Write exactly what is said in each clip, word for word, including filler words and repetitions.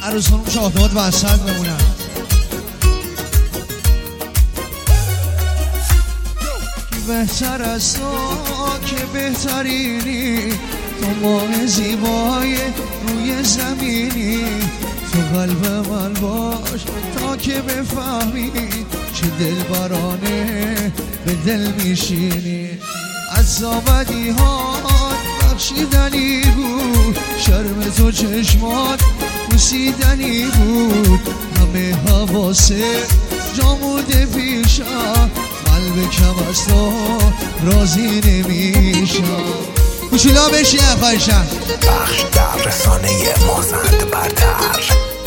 عروس خانم شاهدات وسط بمونن. کی بهتر از تو که بهترینی، تو ماه زیبای روی زمینی، تو قلب من باش تا که بفهمی چه دلبرانه به دل میشینی. عذابدی ها بخشیدنی بود، شرم تو چشمات بوسیدنی بود، همه حواسه جاموده پیشم، قلب کم از تو راضی نمیشم. کوچولا بشین خواهشم. بخش در رسانه مازند برتر.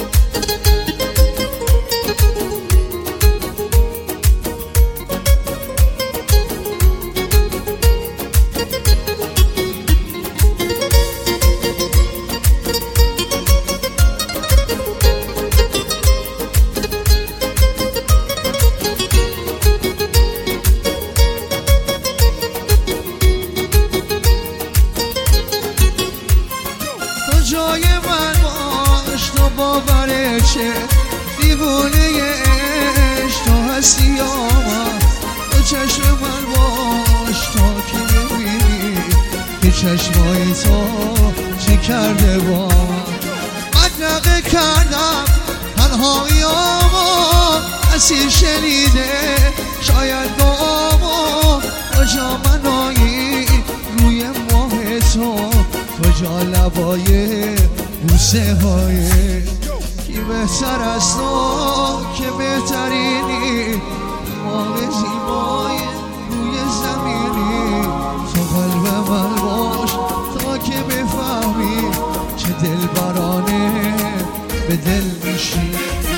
جای من باش، تو باوره چه دیوونه عشق تو هستی یا من، تو چشم من باش تا که ببینی که چشمای تو چه کرده با من. مدرقه کردم تنهایی آما، اسیر شنیده شاید دعاما، کجا منایی روی ماه تو، کجا لبای بوسه های. کی بهتر از تو که بهترینی، ماه زیبای روی زمینی، تو قلب من باش تا که بفهمی چه دلبرانه به دل میشی.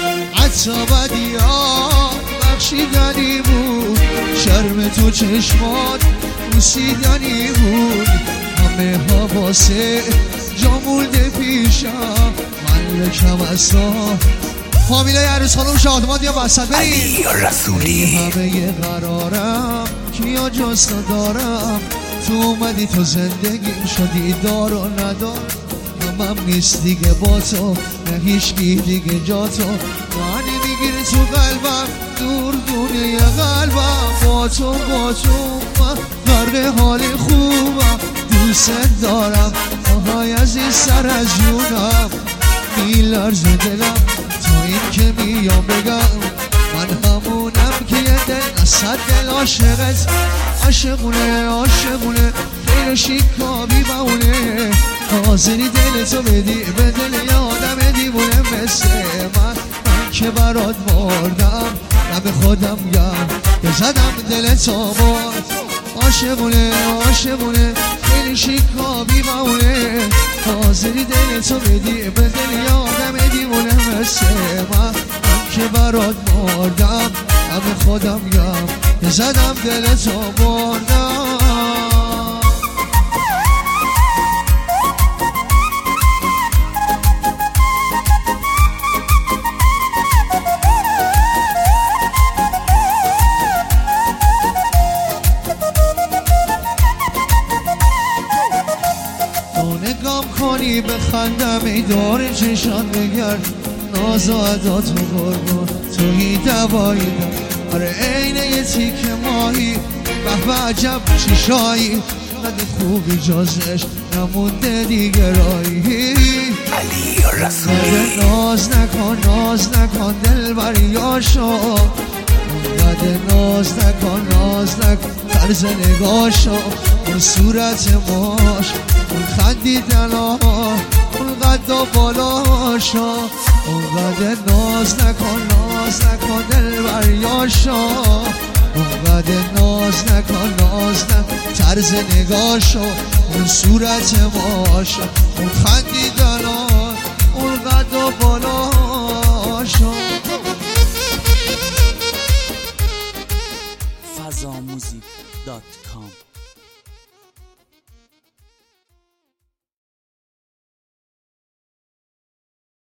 عذابدی ها بخشیدنی بود، شرم تو چشمات بوسیدنی بود، همه حواسه جامونده پیشم، من کم از تو. فامیلای عروس خانم شادمات یا وسط بریم. علی رسولی. همه قرارم کیا جز تو دارم، تو اومدی تو زندگیم شدی دار و ندار، همم نیست دیگه با تو، نه هیچکی دیگه جا تو، معنی میگیری تو قلبم، دور دونه قلبم، با تو با تو من غرق حال خوبم، دوست دارم آهای عزیز سر از جونم، میلرزه دلم تا این که میام بگم، من همونم که یه دل نصد دل عاشقت، عاشقونه عاشقونه خیر شیکابی بونه، حاضری دلتو بدی به دل یه آدم دیوونه مثل من، من که برات مردم نه به خودم گم که زدم دلتو برد، عاشقونه عاشقونه خیلی شیکابی بونه، حاضری دلتو بدی به دل یه آدم دیوونه مثل من، من که برات مردم نه به خودم گم که زدم دلتو بردم. نگام کنی بخندم ای دور چشان بگرد، ناز و ادا تو قربون توی دوایی دار، آره اینه یه تیک ماهی به به عجب چشایی، نده خوبی جازش نمونده دیگه رایی. علی رسولی. ناز نکن ناز نکن دل بریاشو، نده ناز نکن ناز نکن طرز نگاشو، اون صورت ماش اون خندیدنا اون قد و بالاشا، اون قد ناز نکن ناز نکن دل بریاشا، اون قد ناز نکن ناز نکن طرز نگاشا، اون صورت ماشا اون خندیدنا اون قد و بالاشا.